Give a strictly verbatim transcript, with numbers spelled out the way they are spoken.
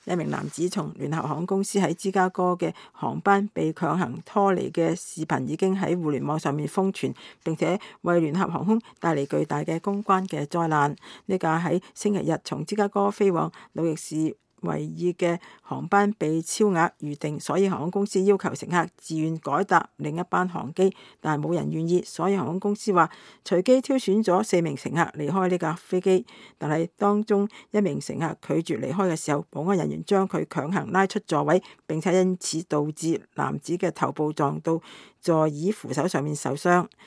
一名男子從聯合航空公司喺芝加哥嘅航班被強行拖離嘅視頻已經喺互聯網上面瘋傳，並且為聯合航空帶嚟巨大嘅公關嘅災難。呢架喺星期日從芝加哥飛往路易士維爾嘅航班被超額預定，所以航空公司要求乘客自願改搭另一班航機，但係冇人願意，所以航空公司話隨機挑選咗四名乘客離開呢架飛機，但係當中一名乘客拒絕離開嘅時候，保安人員將佢強行拉出座位，並且因此導致男子嘅頭部撞到座椅扶手上面受傷。